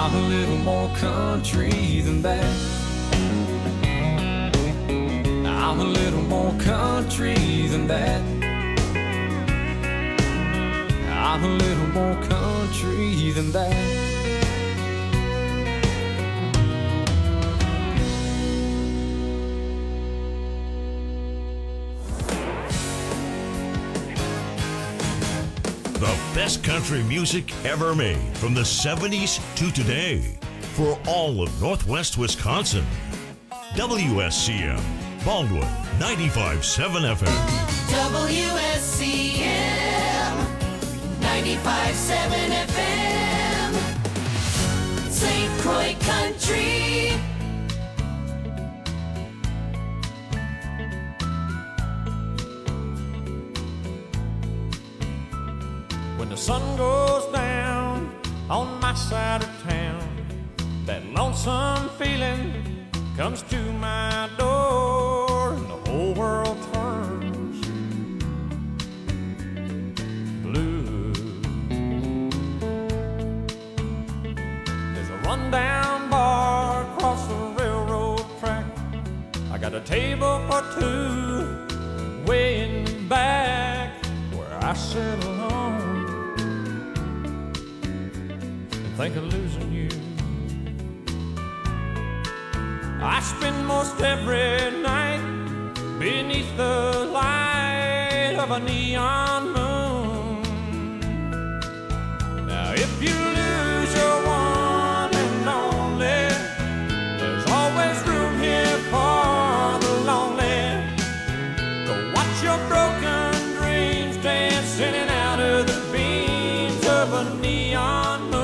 I'm a little more country than that. I'm a little more country than that. I'm a little more country than that. The best country music ever made from the 70s to today for all of Northwest Wisconsin. WSCM, Baldwin, 95.7 FM. WSCM, 95.7 FM. St. Croix Country. When the sun goes down on my side of town, that lonesome feeling comes to my door, and the whole world turns blue. There's a rundown bar across the railroad track. I got a table for two way in the back where I sit alone. Think of losing you. I spend most every night beneath the light of a neon moon. Now if you lose your one and only, there's always room here for the lonely. Go watch your broken dreams dance in and out of the beams of a neon moon.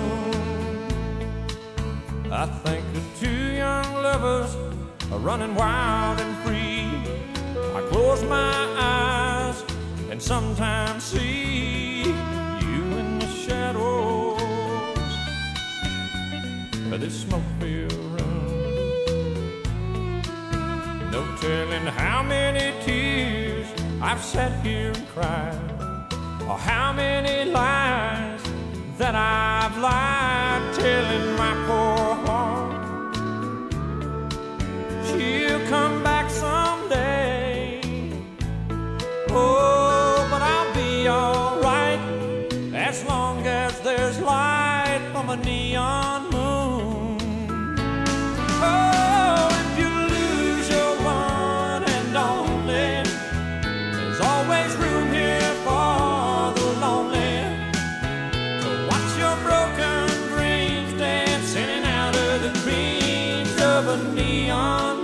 I think of two young lovers are running wild and free. I close my eyes and sometimes see you in the shadows of this smoke-filled room. No telling how many tears I've sat here and cried, or how many lies that I've lied, telling my poor heart she'll come back someday. Oh, but I'll be alright as long as there's light from a neon moon. Oh, if you lose your one and only, there's always room here for the lonely. Broken dreams dance in and out of the dreams of a neon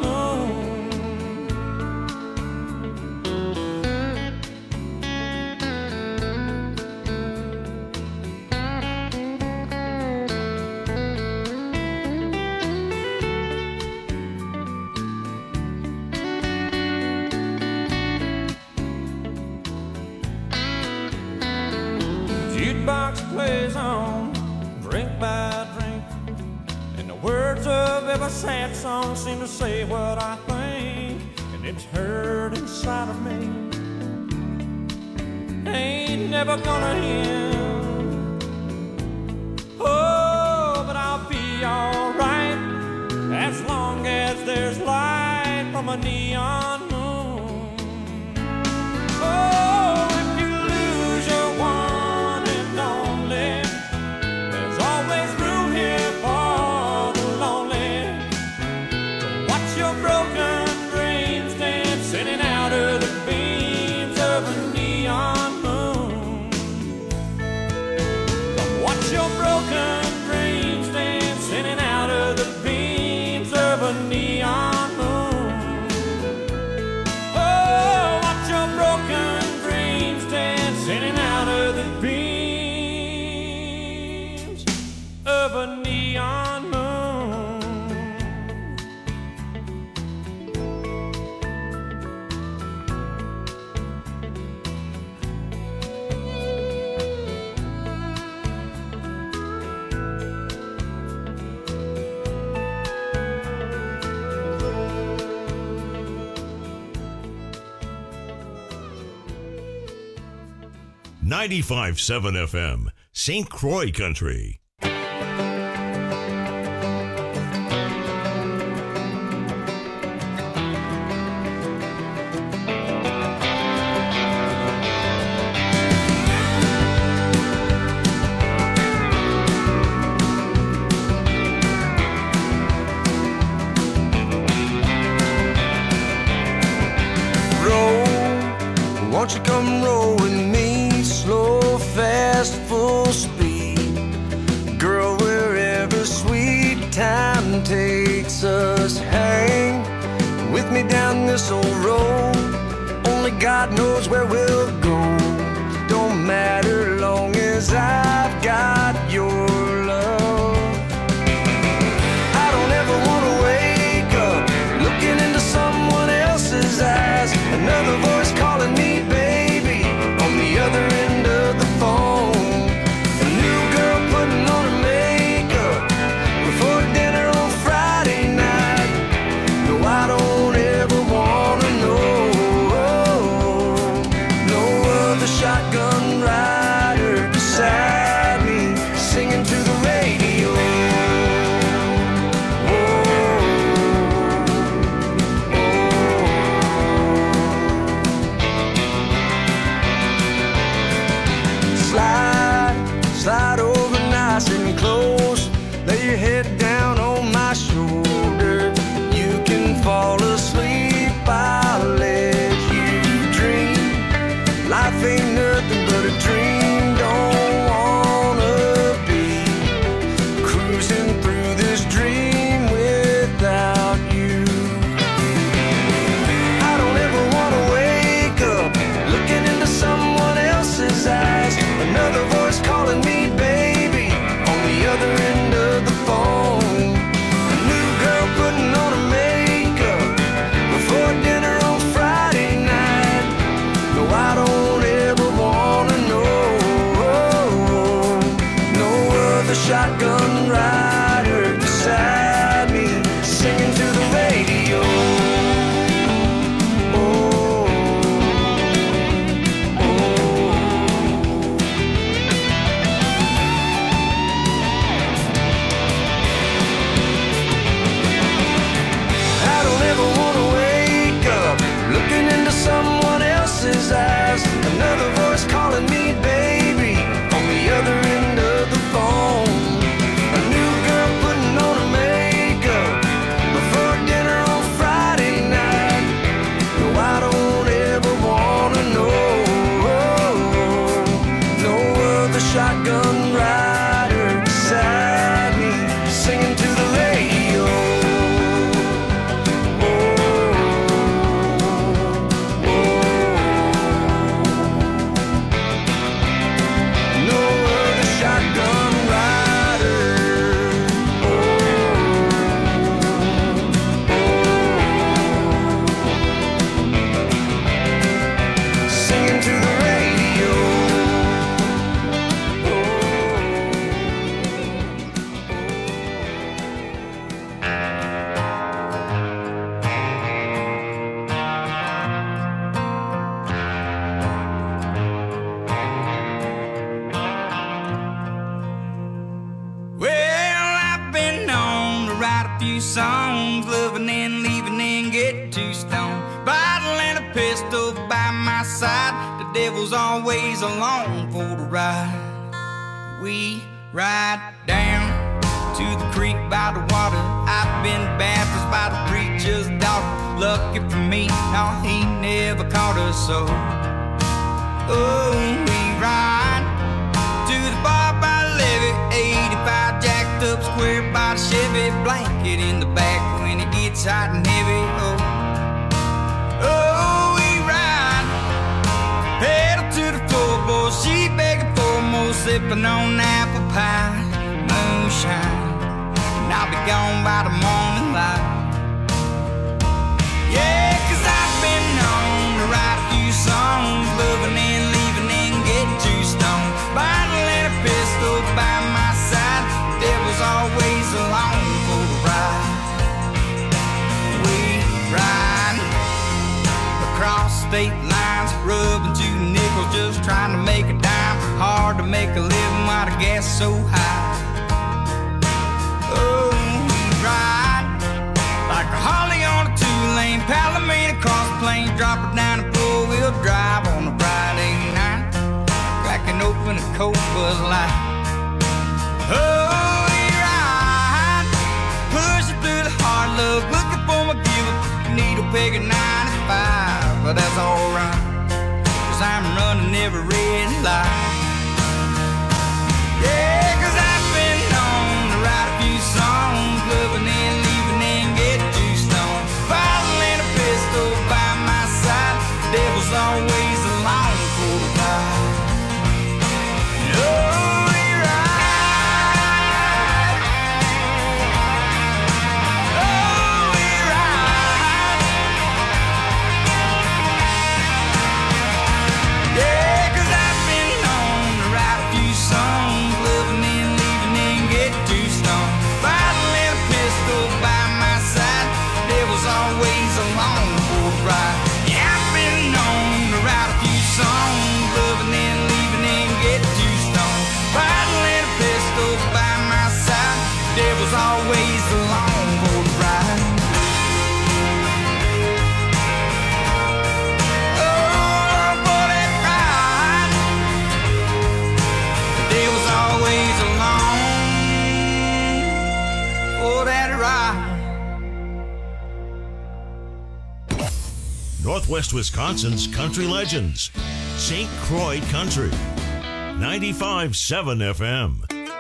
Jukebox plays on, drink by drink, and the words of every sad song seem to say what I think, and it's heard inside of me. Ain't never gonna end. Oh, but I'll be alright as long as there's light from a neon moon. Oh, if you lose your one, always room here for the lonely. To watch your broken dreams dance in and out of the beams of a neon moon. Come watch your broken dreams dance in and out of the beams of a neon moon. Oh, watch your broken dreams dance in and out of the beams of a neon moon. 95.7 FM, St. Croix Country. won't you come roll with me? Slow, fast, full speed. Girl, wherever sweet time takes us, hang with me down this old road. Only God knows where we'll go. Don't matter long as I've got your love. I don't ever want to wake up looking into someone else's eyes. Another voice calling me baby on the other end of the phone. A new girl putting on her makeup before dinner on Friday night. No, I don't ever want to know. No other shotgun rider beside me singing to the radio. Slide over nice and close. Lay your head down on my shoulder. You can fall asleep, I'll let you dream. Life ain't nothing but a dream. Don't wanna be cruising through this dream without you. I don't ever wanna wake up looking into someone else's eyes. Another voice calling me baby on the other end of the phone. A new girl putting on her makeup before dinner on Friday night. No, I don't ever wanna know. No other shotgun rider beside me singing to the radio. Someone else's eyes. Another voice calling me baby on the other end of the phone. A new girl putting on her makeup before dinner on Friday night. No, I don't ever wanna know. No other shotgun rider beside me singing to the radio. Songs, loving and leaving and get too stoned. Bottle and a pistol by my side. The devil's always along for the ride. We ride down to the creek by the water. I've been baptized by the preacher's daughter. Lucky for me, no, he never caught us so. Oh, we ride to the bar by the levee, 85 jacked up square by the Chevy, blanket in the back when it gets hot and heavy. Oh, we ride, pedal to the floorboard, she begging for more, sipping on apple pie, moonshine, and I'll be gone by the morning light. Yeah, 'cause I've been known to write a few songs, loving and leaving and getting too stoned. Bottle and a pistol by my side, the devil's always along for the ride. We ride across state lines, rubbing 2 nickels, just trying to make a dime. Hard to make a living while the gas is so high. Oh, we ride like a Harley on a 2-lane, Palomino across the plains, drop it down a 4-wheel drive on a Friday night, cracking open a cold Bud Light. Oh, we ride, pushing through the hard luck, looking for my giver, needle peg at 95, but that's alright, 'cause 'cause I'm running every red light. Yeah, 'cause I've been known to write a few songs, loving and leaving and get too stoned. Bottle and a pistol by my side, the devil's always along for the ride. Oh, always along for a ride. Yeah, I've been known to write a few songs, loving and leaving and get too stoned. Bottle and a pistol by my side, devil's always along for the ride. Oh, for that ride, the devil's always along for that ride. Northwest Wisconsin's country legends. St. Croix Country. 95.7 FM.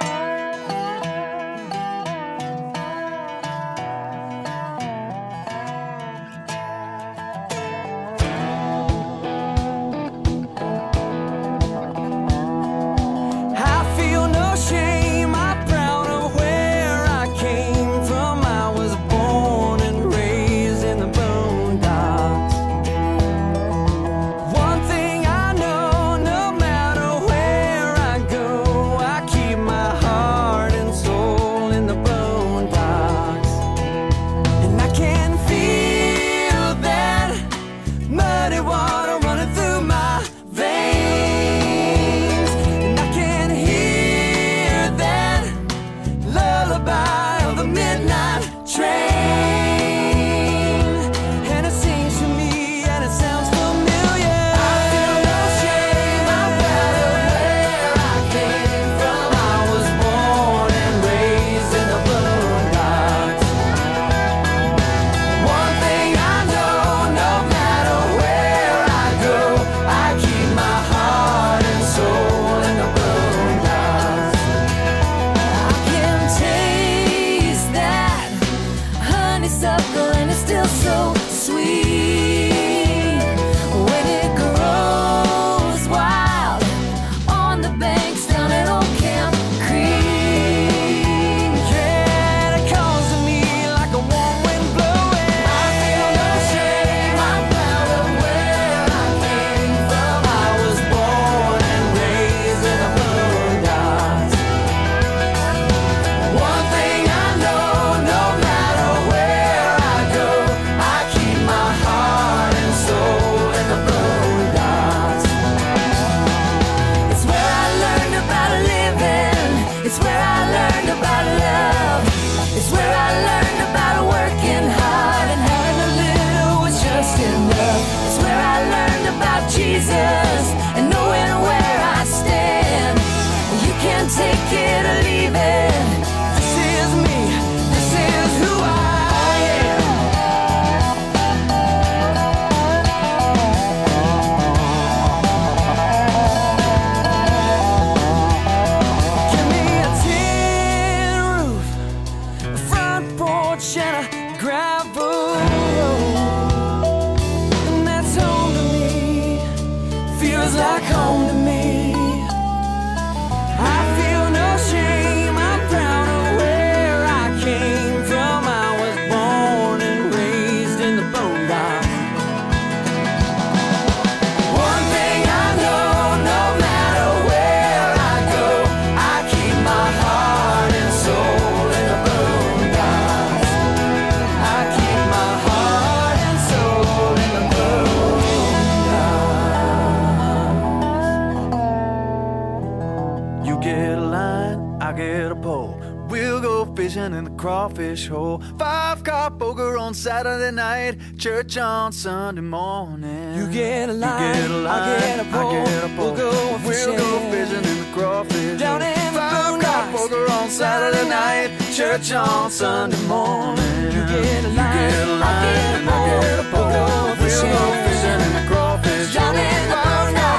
In the crawfish hole, 5-car poker on Saturday night, church on Sunday morning. You get a line, I get a pole, we'll go fishing in the crawfish down hole. in the 5-car poker on Saturday night, church on Sunday morning. You get a line, I get a pole, we'll go fishing in the crawfish down in the 5-car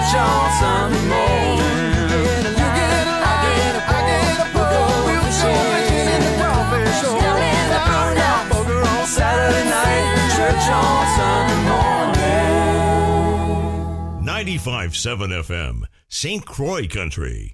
church on Sunday morning. You get a line, I get a pole. We'll go fishing in the crawfish hole. Five o'clock poker on Saturday night, church on Sunday morning. 95.7 FM, St. Croix Country.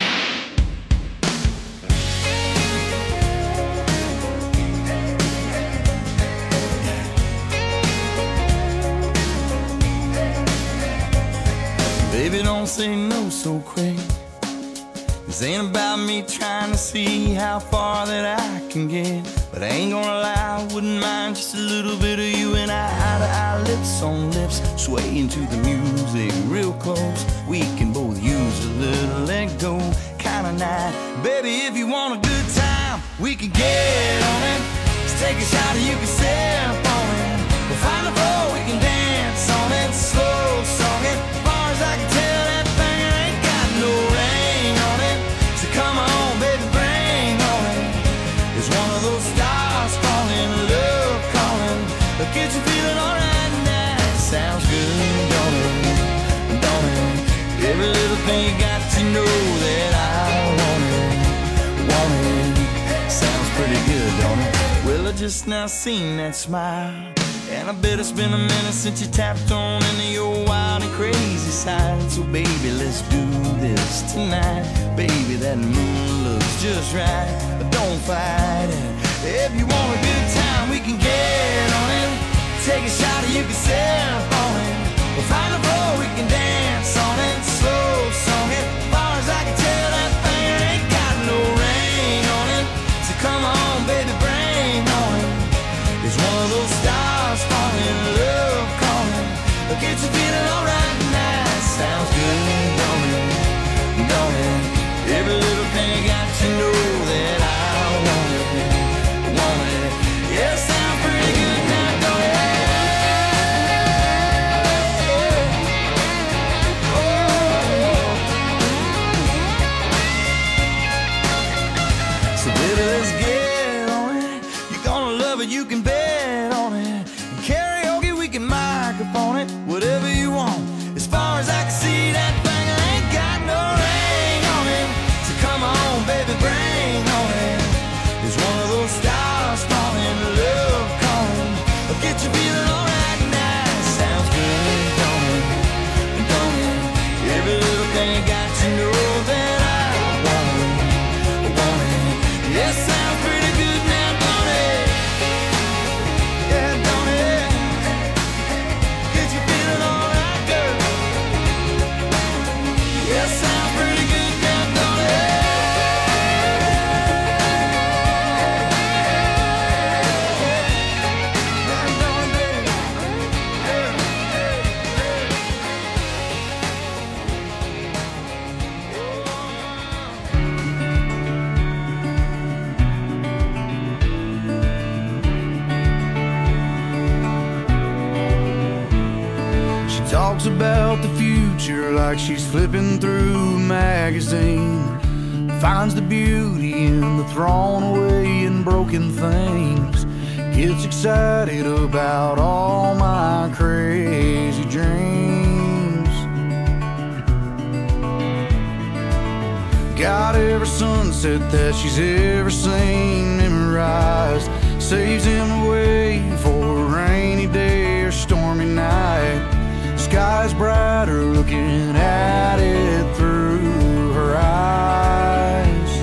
Baby, don't say no so quick. This ain't about me trying to see how far that I can get. But I ain't gonna lie, I wouldn't mind just a little bit of you and I, eye to eye, lips on lips, swaying to the music real close. We can both use a little let go kind of night. Baby, if you want a good time, we can get on it. Just take a shot and you can sip on it. We'll find a floor, we can dance on it. Slow song it. As far as I can tell, that thing ain't got no ring on it. So come on, baby, bring on it. It's one of those stars falling, love calling. But get you feeling alright now. Sounds good, don't it? Don't it? Every little thing you got to know that I want it. Want it. Sounds pretty good, don't it? Well, I just now seen that smile. And I bet it's been a minute since you tapped on into your wild and crazy side. So baby, let's do this tonight. Baby, that moon looks just right, but don't fight it. If you want a good time, we can get on it. Take a shot and you can sip on it. We'll find a floor, we can dance on it. Slow song it. As far as I can tell, that thing ain't got no ring on it. So come on, baby, bring on it. It's one of those stars falling, love calling. Get you feeling alright now. Sounds good, don't it? Don't it? Every little thing got to know that I want it. Want it? Yeah, sounds pretty good now, don't it? So baby, let's get on it. You're gonna love it, you can bet on it. Karaoke, we can microphone it. Whatever you want. As far as I can see, that thing ain't got no ring on it. So come on, baby, bring on it. It's one of those stars falling, love calling. Get you feeling alright now. Sounds good, don't it? Don't it? Every little thing got to know that I want it. Want it? Yeah, sounds pretty good now, don't it? Yeah, don't it? Get you feeling alright, girl. Yeah, sounds pretty good now, don't it? She talks about the future like she's flipping through a magazine. Finds the beauty in the thrown away and broken things. Gets excited about all my crazy dreams. Got every sunset that she's ever seen memorized. Saves him away for a rainy day or stormy night. Sky's brighter looking at it through her eyes.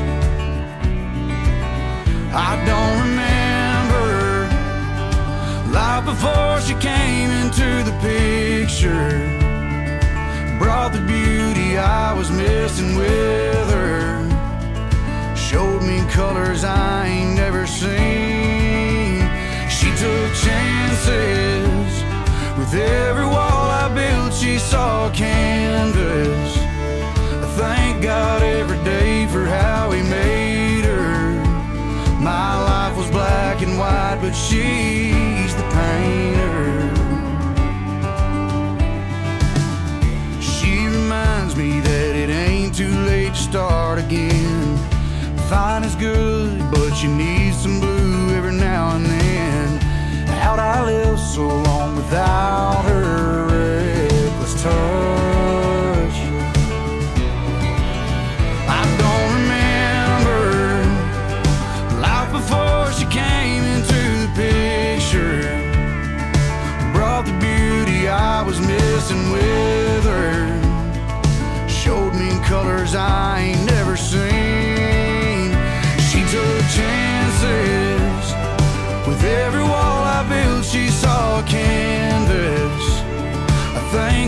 I don't remember life before she came into the picture. Brought the beauty I was missing with her. Showed me colors I ain't never seen. She took chances. With every wall I built, she saw canvas. I thank God every day for how he made her. My life was black and white, but she's the painter. She reminds me that it ain't too late to start again. Fine is good, but you need some blue every now and then. How'd I live so long without her reckless touch?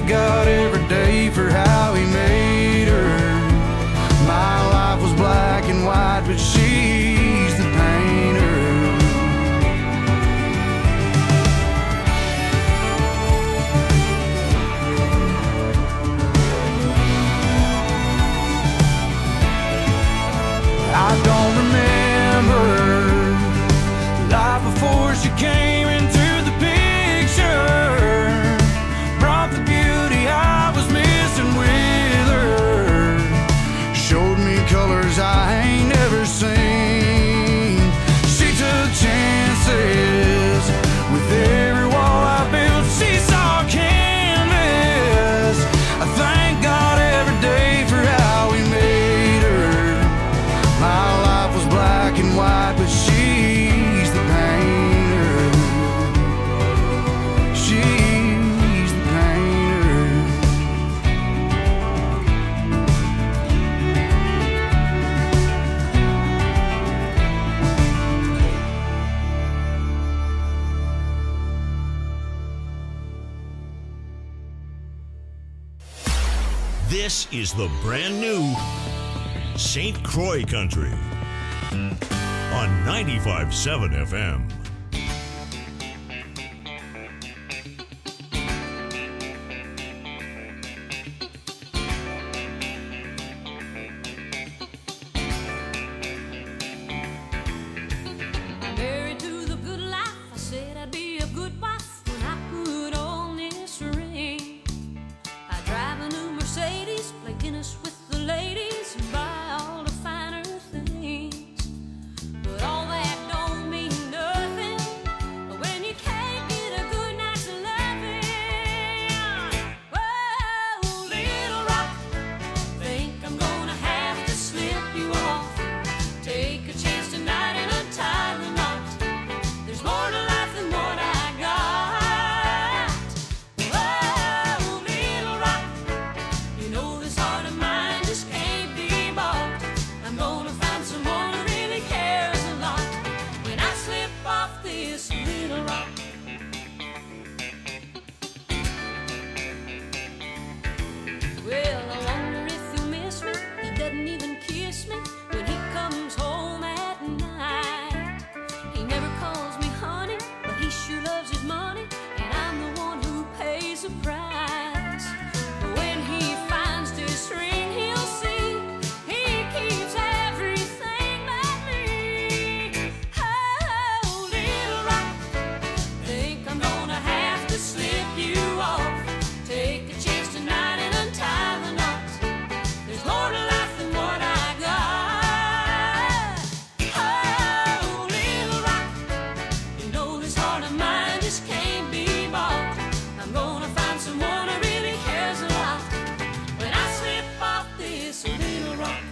God every day for how he made her. My life was black and white, but she's the painter. I don't remember life before she came into the picture. Brought the beauty I was missing with her. Showed me colors I ain't never seen. She took chances with every wall I built. She saw canvas. I thank God every day for how he made her. My life was black and white, but she's the painter. She's the painter. This is the brand new St. Croix Country on 95.7 FM. Married to the good life, I said I'd be a good wife when I put on this ring. I drive a new Mercedes, play tennis with the ladies, and buy all the finer things. But all that don't mean nothing when you can't get a good night's loving. Whoa, little rock, think I'm gonna have to slip you off. Take a chance tonight and untie the knot. There's more to life than what I got. Whoa, little rock, you know this heart of mine just can't be bought. I'm gonna find someone who really cares a lot when I slip off this little rock. Well, I wonder if you'll miss me. He doesn't even kiss me when he comes home at night. He never calls me honey, but he sure loves his money, and I'm the one who pays the price. When he finds this ring, he'll see he keeps everything but me. Oh, little rock, think I'm gonna have to slip you off. Take a chance tonight and untie the knots. There's more to life than what I got. Oh, little rock, you know this heart of mine just can't be bought. I'm gonna find someone who really cares a lot when I slip off this little rock.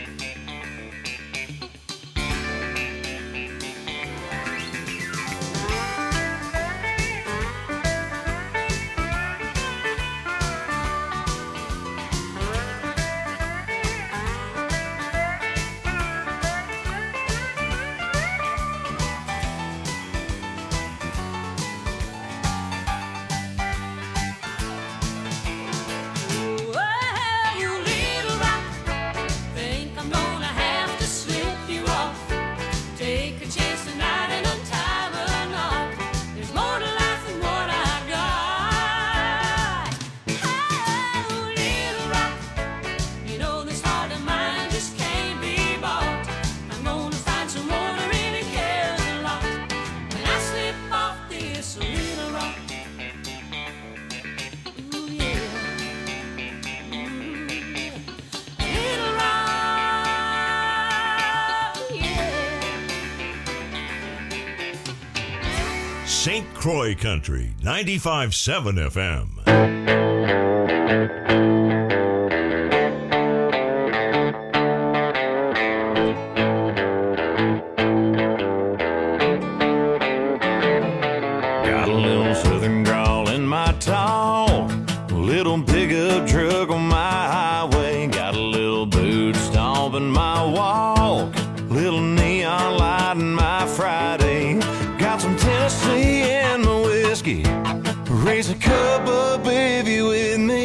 Whoa, you little rock, think I'm gonna have to slip you off. Take a chance tonight and untie the knot. There's more to life than what I got. Oh, little rock, you know this heart of mine just can't be bought. I'm gonna find someone who really cares a lot when I slip off this little rock. Ooh, yeah. Little rock, yeah. St. Croix Country 95.7 FM. Got a little southern drawl in my talk, a little pickup truck on my highway. Got a little boot stomping my walk, little neon light in my Friday. Got some Tennessee in my whiskey. Raise a cup up if you with me.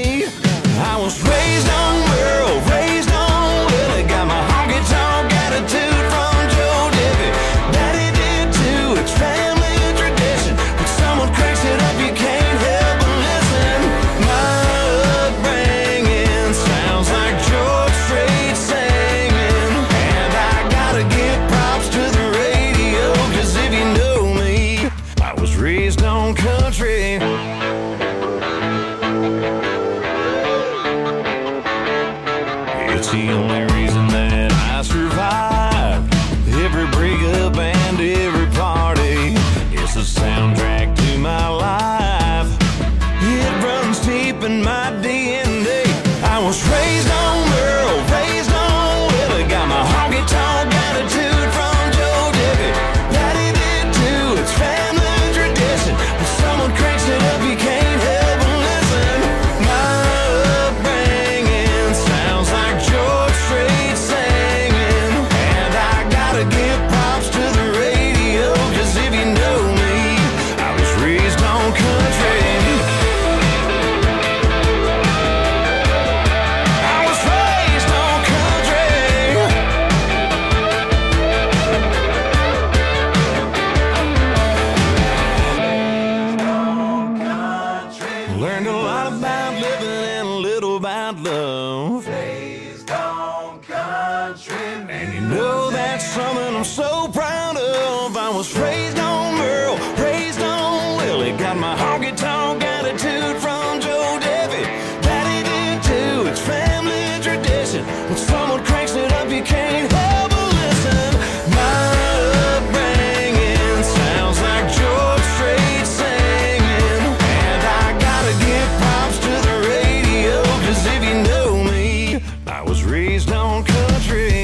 about love. Raised on country music. And you know that's something I'm so proud of. I was raised on Merle, raised on Willie. Got my honky-tonk attitude from Joe Debbie. Daddy did too, it's family tradition. When someone cranks it up, you can't help but listen. My upbringing sounds like George Strait singing. And I gotta give props to the radio, 'cause if you know me, I was raised on country.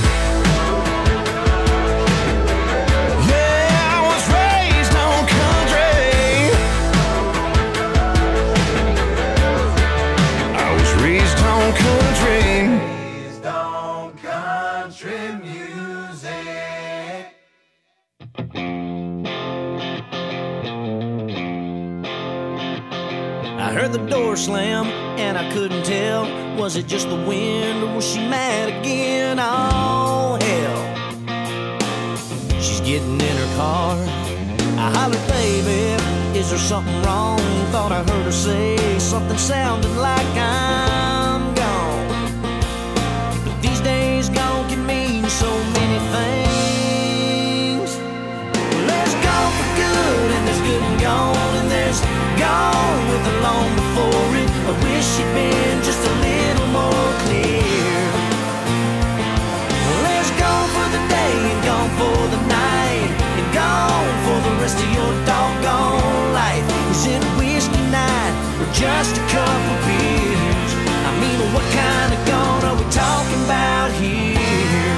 I heard the door slam, and I couldn't tell. Was it just the wind, or was she mad again? Oh, hell. She's getting in her car. I hollered, baby, is there something wrong? Thought I heard her say something sounding like I'm gone. But these days gone can mean so many things. Well, there's gone for good, and there's good and gone, and there's gone with the long before it. I wish she'd been just a little more clear. Well, there's gone for the day and gone for the night, and gone for the rest of your doggone life. Is it whiskey night or just a couple beers? I mean, what kind of gone are we talking about here?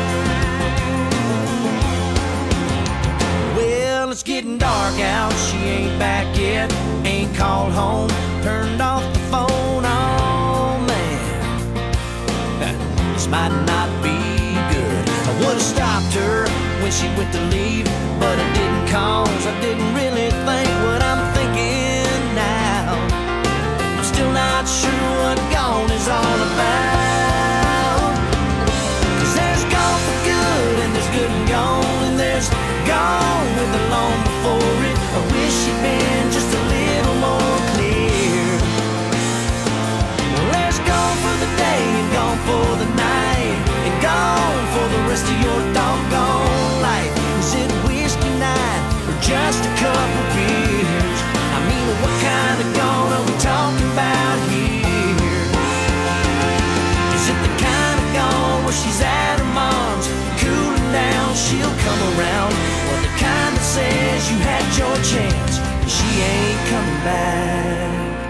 Well, it's getting dark out, she ain't back yet. Ain't called home, turned off the phone, oh man. This might not be good. I would've stopped her when she went to leave, but I didn't, cause I didn't really think what I'm thinking now. I'm still not sure what gone is all about. 'Cause there's gone for good, and there's good and gone, and there's gone with the long before it. I wish she'd been just a little more clear. Well, there's gone for the day and gone for the night, and gone for the rest of your doggone life. Is it whiskey night or just a couple beers? I mean, what kind of gone are we talking about here? Is it the kind of gone where she's at her mom's, cooling down, she'll come around? Or the kind that says you had your chance, and she ain't coming back?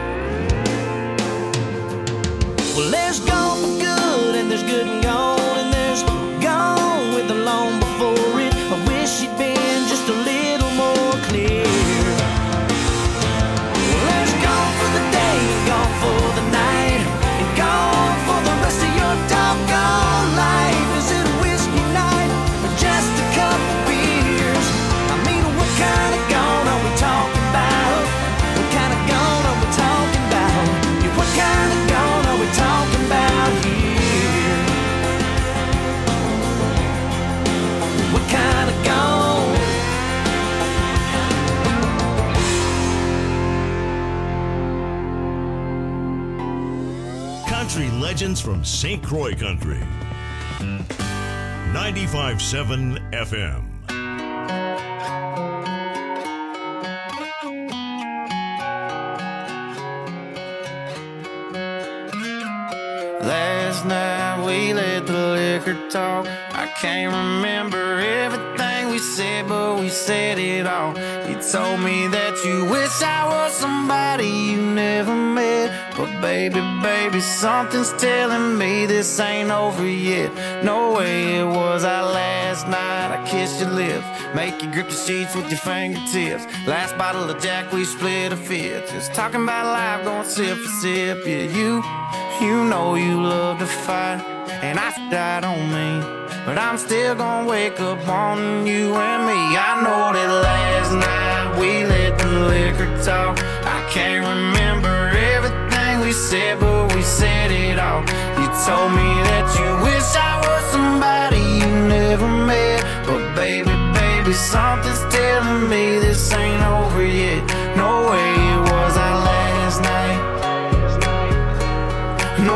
Well, there's gone for good, and there's good and gone, and there's gone with the long before it. I wish she'd been just a little more clear. Well, there's gone for the day, and gone for the night, and gone for the rest of your doggone life. Is it a whiskey night or just a couple beers? I mean, what kind of gone are we talking about? What kind of gone are we talking about? Yeah, what kind of gone are we talking about here? What kind of gone? Country legends from St. Croix Country. 95.7 FM. Last night we let the liquor talk. I can't remember everything we said, but we said it all. You told me that you wish I was somebody you never met. But baby, baby, something's telling me this ain't over yet. No way it was our last night. I kissed your lips, make you grip the sheets with your fingertips. Last bottle of Jack, we split a fifth. Just talking about life, going sip for sip. Yeah, you know you love to fight, and I died on me, but I'm still gonna wake up wanting you and me. I know that last night we let the liquor talk. I can't remember everything we said, but we said it all. You told me that you wish I was somebody you never met. But baby, baby, something's telling me this ain't over yet. No way it was our last night. No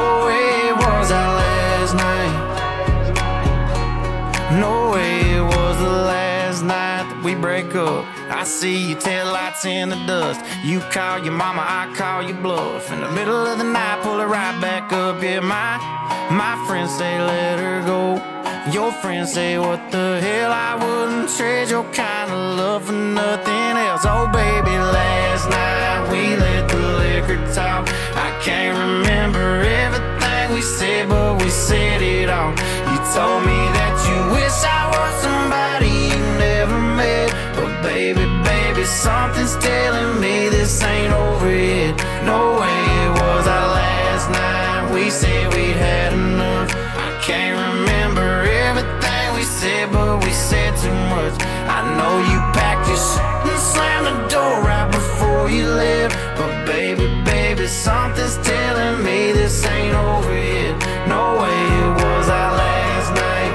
I see your taillights in the dust. You call your mama, I call your bluff. In the middle of the night, pull it right back up. Yeah, my friends say let her go. Your friends say what the hell, I wouldn't trade your kind of love for nothing else. Oh baby, last night we let the liquor talk. I can't remember everything we said, but we said it all. You told me that you wish I was somebody you never met. But baby, something's telling me this ain't over yet. No way it was our last night. We said we'd had enough. I can't remember everything we said, but we said too much. I know you packed your shit and slammed the door right before you left. But baby, something's telling me this ain't over yet. No way it was our last night.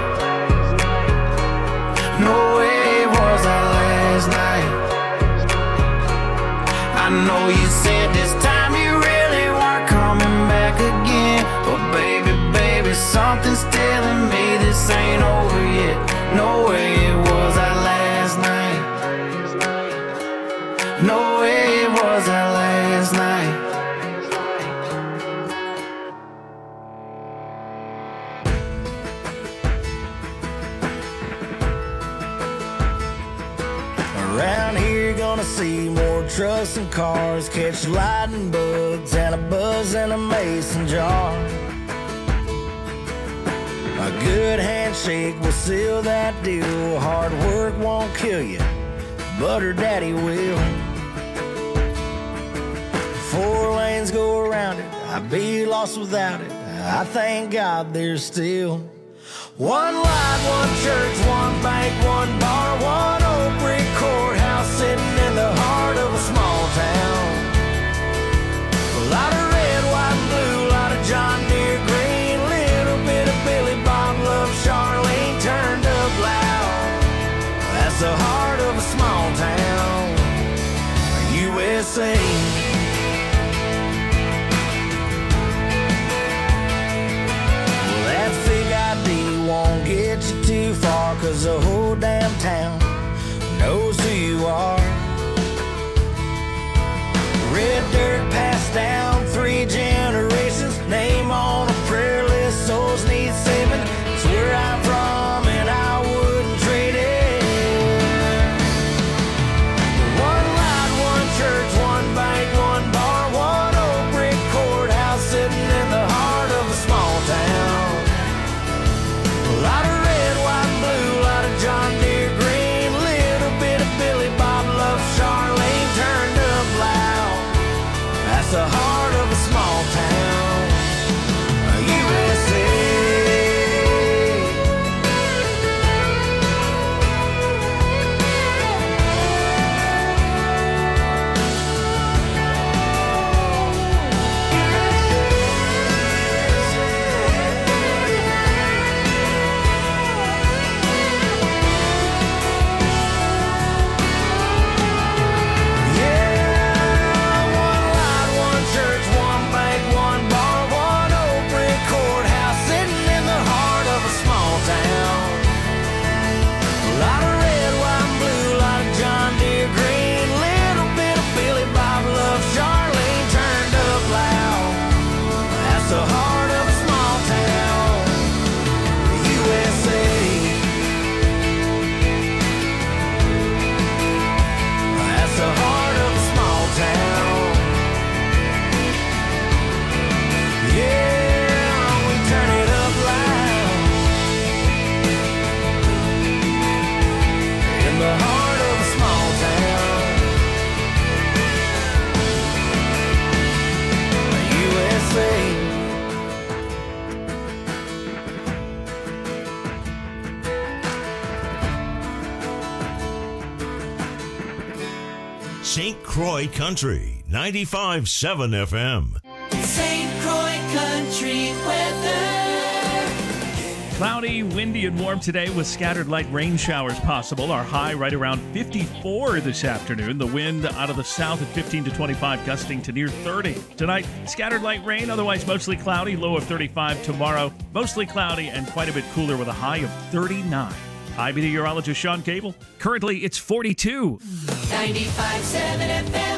No way it was our last night. I know you said this time you really weren't coming back again. But baby, something's telling me this ain't over yet. No way it was our last night. No way it was our last night. Around here you're gonna see more trucks and cars, catch lightning bugs and a buzz in a mason jar. A good handshake will seal that deal. Hard work won't kill you, but her daddy will. 4 lanes go around it, I'd be lost without it. I thank God there's still one light, one church, one bank, one bar, one old brick courthouse sitting in the heart of a small town. A lot of red, white, and blue, a lot of John Deere green, little bit of Billy Bob Love, Charlene turned up loud. That's the heart of a small town, USA. Won't get you too far, cause the whole damn town knows who you are. Red dirt passed down 3 generations, name on a prayer list, souls need saving. It's where I'm from and I wouldn't trade it. One light, one church, one bank, one bar, one old brick courthouse sitting in the heart of a small town. A lot of red, white, and blue, a lot of John Deere green, little bit of Billy Bob Love, Charlene turned up loud. That's the heart of a small town, USA. St. Croix Country, 95.7 FM. St. Croix Country weather. Cloudy, windy, and warm today with scattered light rain showers possible. Our high right around 54 this afternoon. The wind out of the south at 15 to 25, gusting to near 30. Tonight, scattered light rain, otherwise mostly cloudy, low of 35. Tomorrow, mostly cloudy and quite a bit cooler with a high of 39. Hi, meteorologist Sean Cable. Currently, it's 42. 95.7 FM.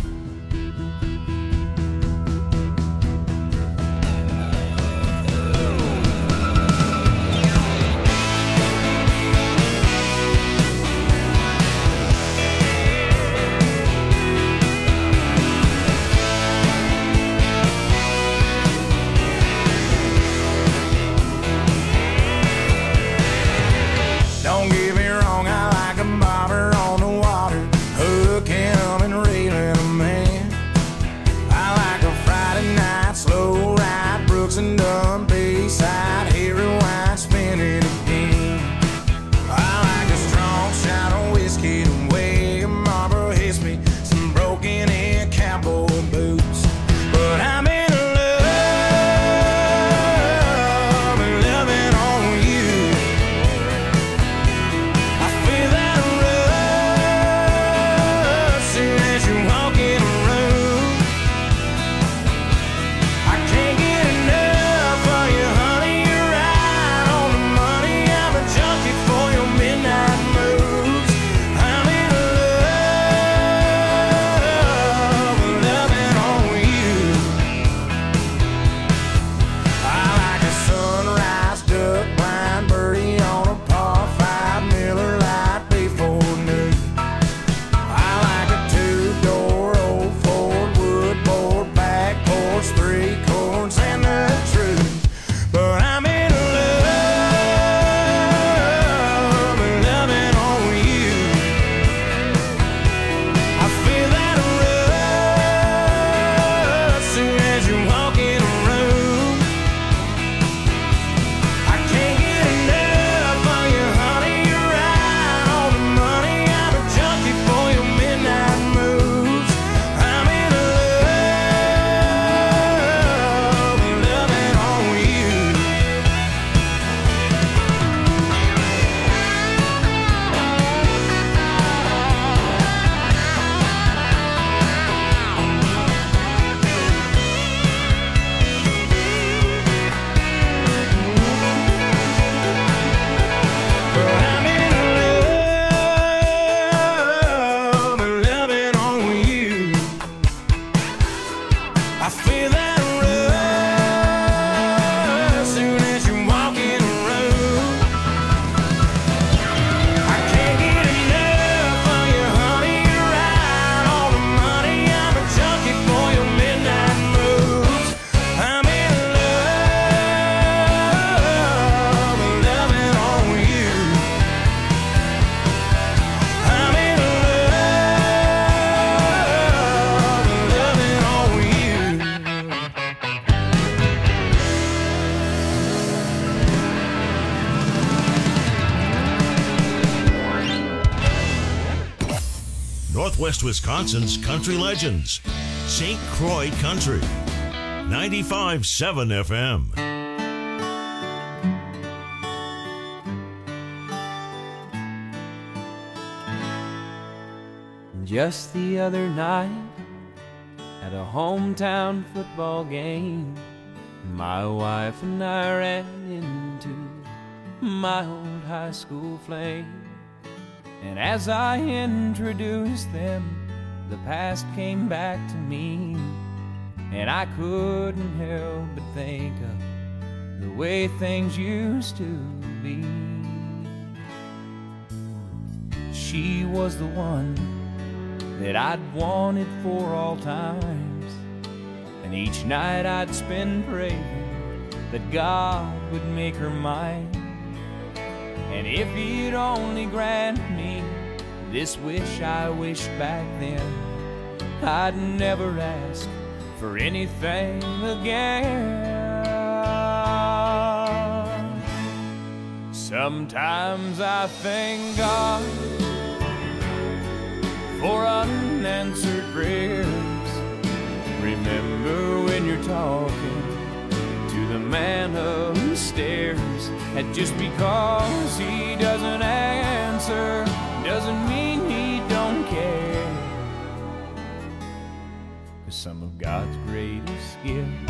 Don't get me wrong, I like a bobber on the water, hooking and reeling a man. I like a Friday night slow ride, Brooks and Dunn, Bayside, Harry Wine, spinning again. I like a strong shot of whiskey to weigh, Marlboro hits me, some broken in cowboy boots. But I'm in love and loving on you. I feel that rush soon as you walk in the room. I can't get enough of you, honey. You're right on the money. I'm a junkie for your midnight moves. I'm in love and loving on you. I like a sunrise duck blind birdie on a par 5 Miller Lite before noon. I like a 2-door old Ford wood board back porch, 3 chords and the truth. But I'm in love and loving on you. I feel that rush soon as you walk in the room. I can't get enough of you, honey. You're right on the money. I'm a junkie for your midnight moves. I'm in love and loving on you. But I'm in love and loving on you. I feel that rush soon as you walk in the room. I can't get enough of you, honey. You're right on the money. I'm a junkie for your midnight moves. I'm in love and loving on you. I'm in love and loving on you. Northwest Wisconsin's country legends. St. Croix Country. 95.7 FM. Just the other night, at a hometown football game, my wife and I ran into my old high school flame. And as I introduced them, the past came back to me, and I couldn't help but think of the way things used to be. She was the one that I'd wanted for all times, and each night I'd spend praying that God would make her mine. And if he'd only grant me this wish I wished back then, I'd never ask for anything again. Sometimes I thank God for unanswered prayers. Remember when you're talking to the man upstairs, and just because he doesn't answer doesn't mean he don't care. 'Cause some of God's greatest gifts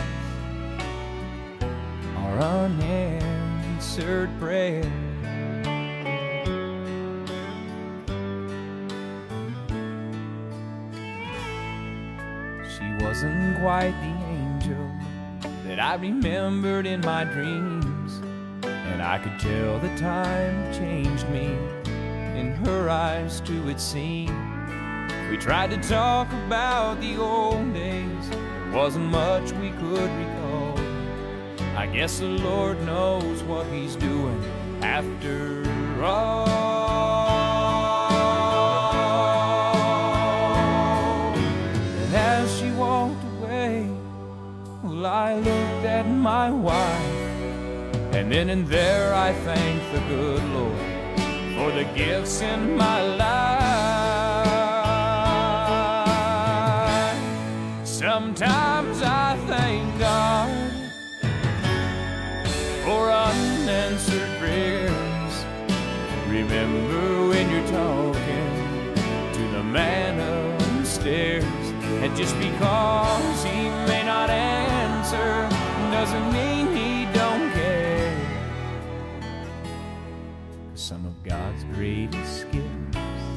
are unanswered prayers. She wasn't quite the angel that I remembered in my dreams, and I could tell the time changed me. In her eyes too it seemed. We tried to talk about the old days. There wasn't much we could recall. I guess the Lord knows what he's doing after all. And as she walked away, well, I looked at my wife, and then and there I thanked the good Lord for the gifts in my life. Sometimes I thank God for unanswered prayers. Remember when you're talking to the man upstairs, and just because he may not answer doesn't mean he don't care. Some of God's greatest gifts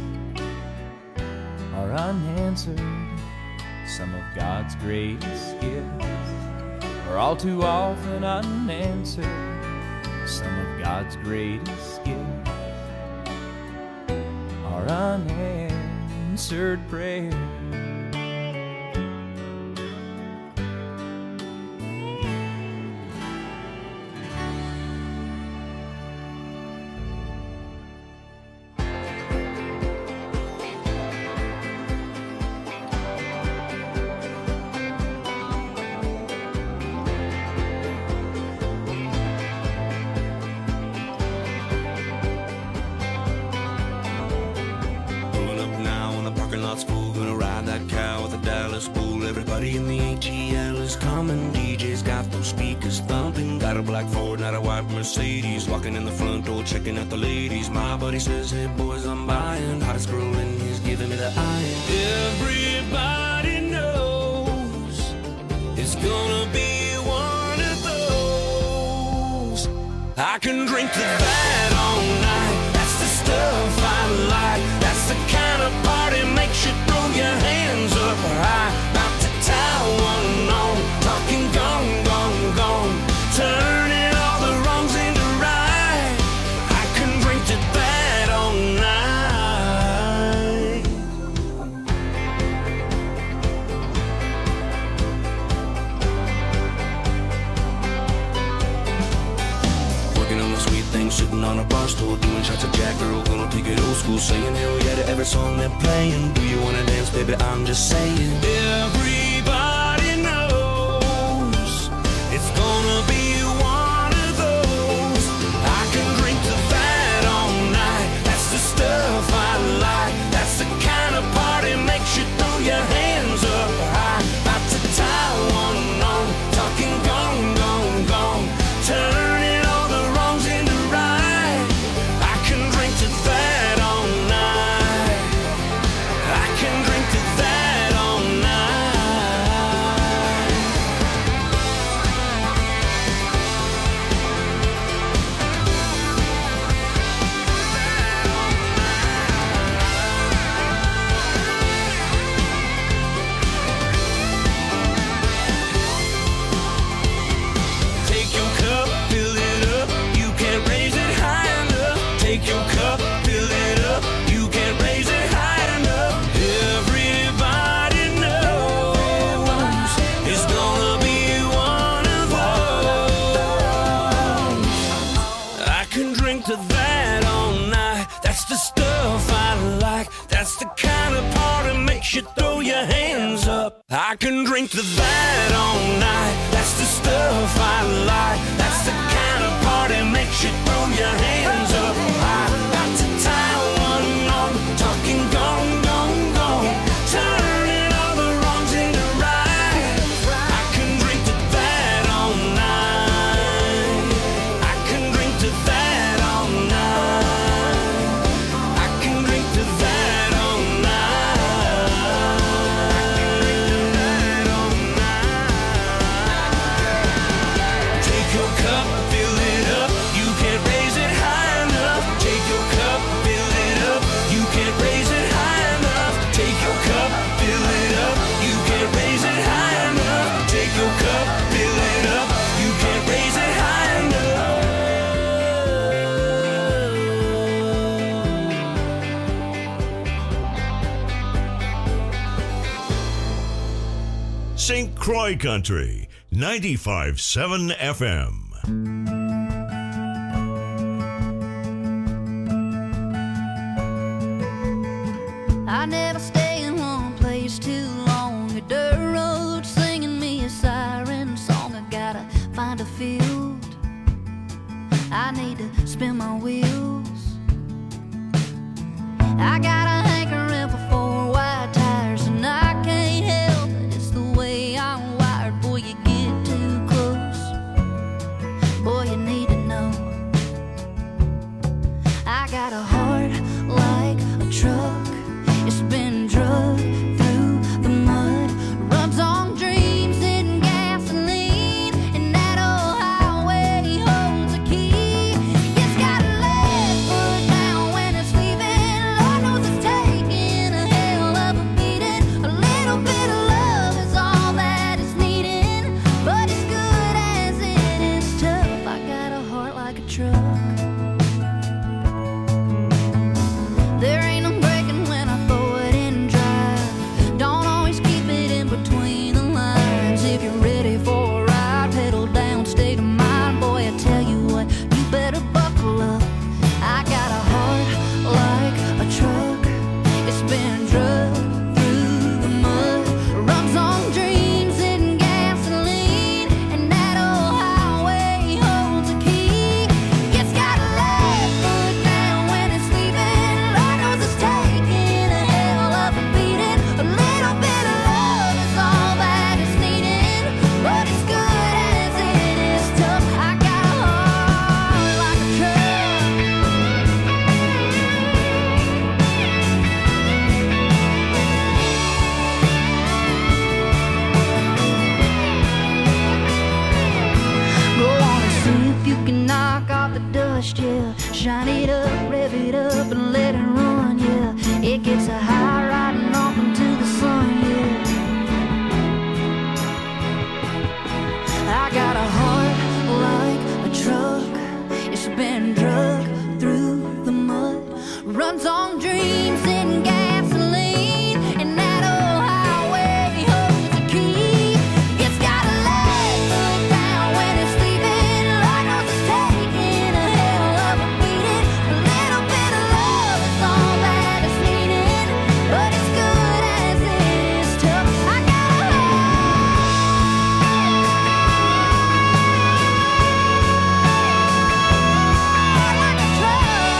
are unanswered. Some of God's greatest gifts are all too often unanswered. Some of God's greatest gifts are unanswered prayers. Everybody in the ATL is coming. DJ's got those speakers thumping. Got a black Ford, not a white Mercedes. Walking in the front door, checking out the ladies. My buddy says, hey boys, I'm buying. Hottest girl in, he's giving me the eye. Everybody knows it's gonna be one of those. I can drink to that all night. That's the stuff I like. That's the kind of party makes you throw your hands up high. One on, talking gone, gone, gone, turning all the wrongs into right. I can drink to that all night. Working on the sweet thing, sitting on a bar stool, doing shots of Jack, girl, gonna take it old school, saying hell yeah to every song they're playing. Do you wanna dance, baby? I'm just saying. Everybody knows it's gonna be one of those. I can drink to that all night. That's the stuff I like. That's the kind of party makes you throw your hands up high. About to tie one on, talking gone, gone, gone, turning all the wrongs into right. I can drink to that all night. I can drink to that all night. Take your cup, fill it up. You can't raise it high enough. Take your cup, fill it up. You can't raise it high enough. Everybody knows it's gonna be one of those. I can drink to that all night. That's the stuff I like. That's the kind of party makes you throw your hands up. I can drink to that all night. That's the stuff I like. That's the kind of party makes you throw your hands up. I got to tie one on, talking gone, gone, gone, turning all the wrongs into right. I can drink to that all night. I can drink to that all night. I can drink to that all night. Take your cup, fill it up. You can't raise it high enough. Take your cup. St. Croix Country, 95.7 FM. I never stay in one place too long. A dirt road singing me a siren song. I gotta find a field. I need to spin my wheels. I got a hankering for 4 wide tires, and I can't help it. It's the way I'm wired. Boy, you get too close. Boy, you need to know. I got a heart like a truck. It's been drugged through the mud, runs on dreams and gasoline, and that old highway holds a key. It's got a left foot down when it's leaving. Lord knows it's taking a hell of a beating. A little bit of love is all that it's needing, but as good as it is tough, I got a heart like a truck. There ain't no breaking when I throw it in drive. Don't always keep it in between the lines. If you're ready for a ride, pedal down, state of mind. Boy, I tell you what, you better buckle up. I got a heart like a truck. It's been drugged through the mud, runs on dreams and gasoline, and that old highway holds a key. It's got a left foot down when it's leaving. Lord knows it's taking a hell of a beating. A little bit of love is all that it's needing, but as good as it is tough, I got a heart like a truck. Go on and see if you can knock off the dust, yeah. Shine it up, rev it up, and let it run, yeah. It gets a high riding off into the sun, yeah. I got a heart like a truck. It's been drugged through the mud, runs on dreams and gasoline, and that old highway holds a key. It's got a left foot down when it's leaving. Lord knows it's taking a hell of a beating. A little bit of love is all that it's needing, but as good as it is tough, I got a heart like a truck.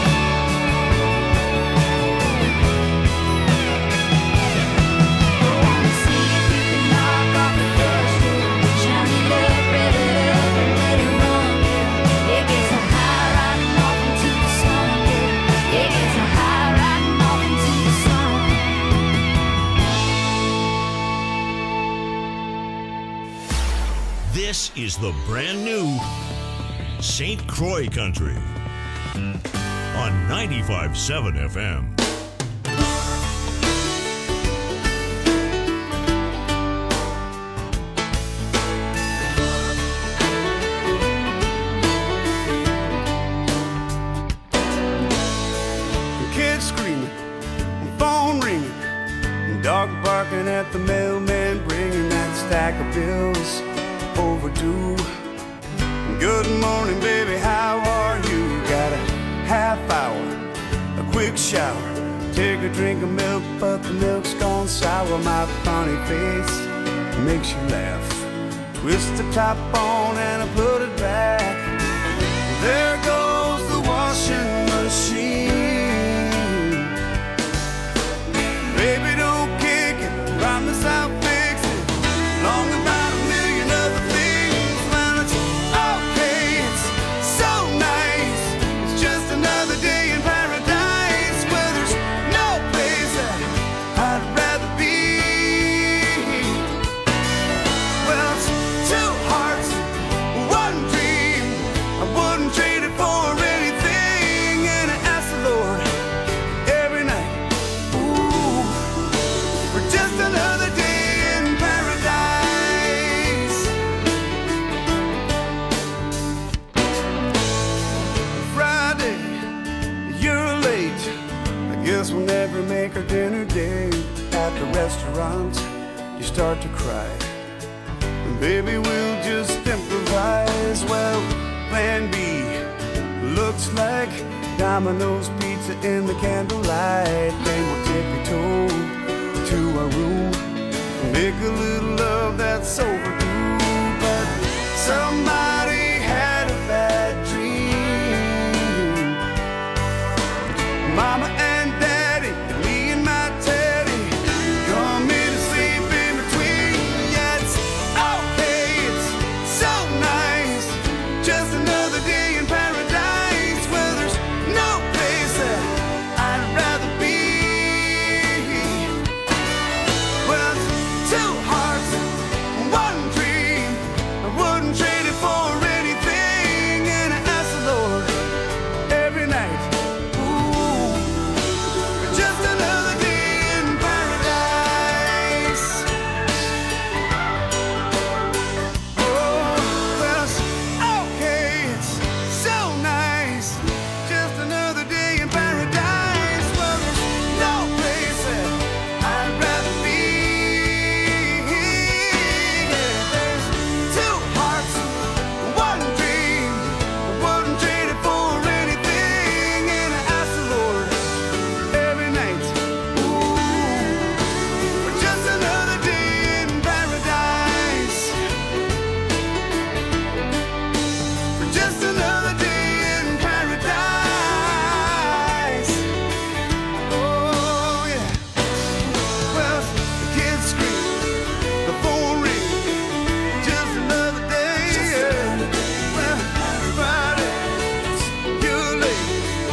Go on and see if you can knock off the dust, yeah. Shine it up, rev it up, and let it run, yeah. It gets a high riding off into the sun, yeah. It gets a high riding off into the sun. This is the brand new St. Croix Country on 95.7 FM. Kids screaming, phone ringing, dog barking at the mailman, bringing that stack of bills overdue. Good morning, baby, how are you? Got a half hour, a quick shower, take a drink of milk, but the milk's gone sour. My funny face makes you laugh. Twist the top on and I put it back. There goes the washing machine. Baby, don't kick it, promise I'll fix it. Long about a million other things. Well, it's okay, it's so nice. It's just another day in paradise where there's no place that I'd rather be. Well, it's two hearts, one dream. I wouldn't trade it for anything. And I ask the Lord every night, ooh, for just another day in paradise. Friday, you're late. I guess we'll never make our dinner date at the restaurant. You you start to cry. And baby, we'll just improvise. Well, plan B looks like Domino's pizza in the candlelight. Then we'll tippy-toe to our room, make a little love that's overdue. But somebody had a bad dream. Mama and Daddy, me and my Teddy, come in and sleep in between. Yeah, it's okay, it's so nice, just another day in paradise, where there's no place that I'd rather be. Well, it's two hearts, one dream, I wouldn't trade it for anything. And I ask the Lord every night, ooh, for just another day in paradise. Oh, well, it's okay, it's so nice, just another day in paradise. Well, there's no place that I'd rather be. Yeah, there's two hearts, one dream, I wouldn't trade it for anything. And I ask the Lord every night, ooh, for just another day in paradise, for just another day in paradise. Oh yeah. Well, the kids scream, the phone rings, just another day. Well, Friday, you're late.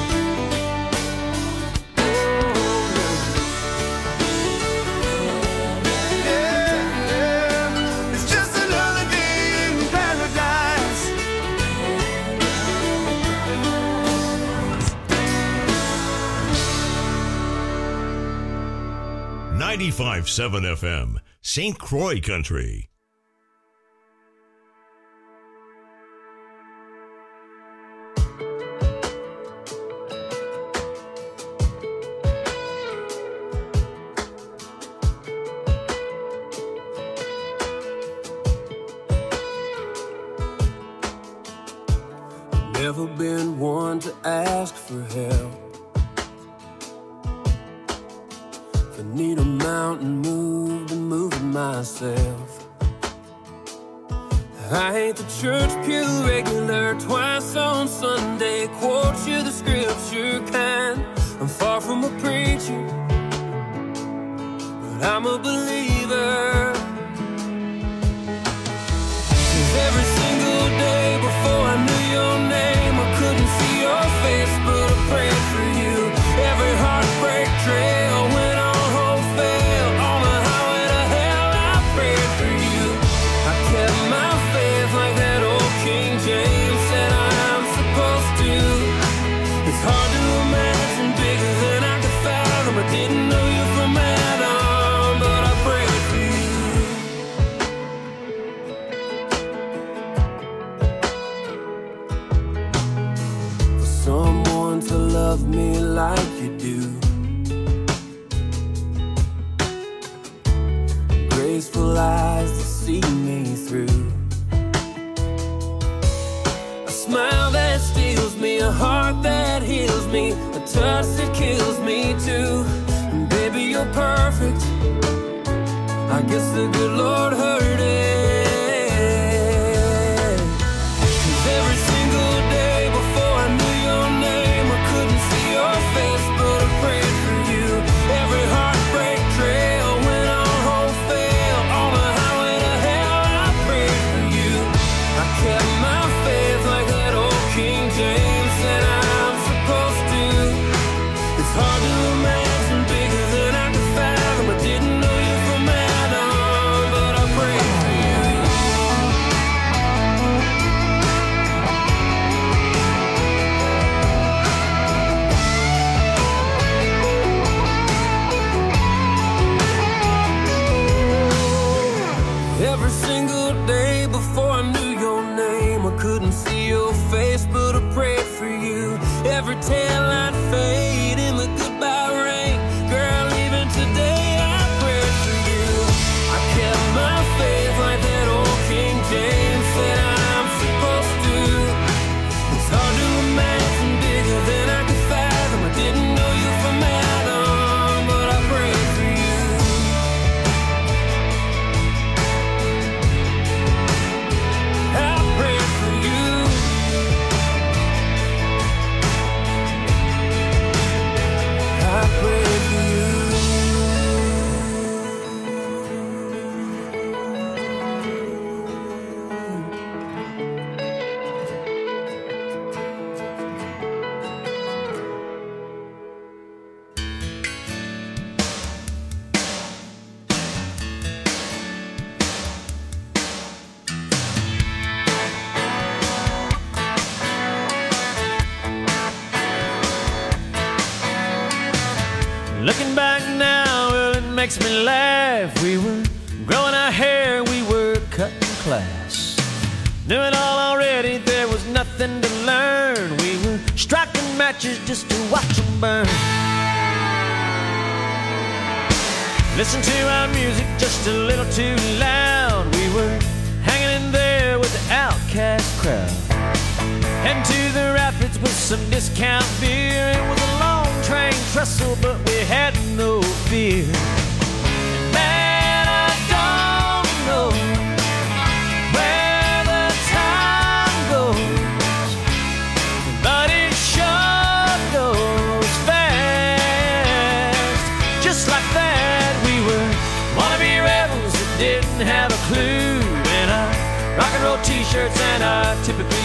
Yeah, it's just another day in paradise. 95.7 FM, St. Croix Country. Never been one to ask for help. If I need a mountain moved, I'm moving myself. I ain't the church pew regular, twice on Sunday, quote you the scripture kind. I'm far from a preacher, but I'm a believer. 'Cause every single day before I knew your name, I couldn't see your face, but I prayed for you. Every heartbreak trail when all hope failed, on the highway to hell I prayed for you. I kept my faith like that old King James said I am supposed to. It's hard to imagine bigger than I could fathom. I didn't know you from Adam, but I prayed for you. For someone to love me like you do, graceful eyes to see me through, a smile that steals me, a heart that heals me, a touch that kills me too. And baby, you're perfect, I guess the good Lord heard it. 'Cause every single day before I knew your name, I couldn't see your face, but I prayed for you. Every heartbreak trail when all hope failed, on the highway to hell I prayed for you. I kept my faith like that old King James said I'm supposed to. It's hard to imagine bigger than I could fathom. I didn't know you from Adam, but I prayed makes me laugh. We were growing our hair, we were cutting class. Knew it all already, there was nothing to learn. We were striking matches just to watch them burn. Listen to our music just a little too loud. We were hanging in there with the outcast crowd. Heading to the rapids with some discount beer. It was a long train trestle, but we had no fear. And man, I don't know where the time goes, but it sure goes fast. Just like that, we were wannabe rebels that didn't have a clue. In our rock and roll t-shirts and our typically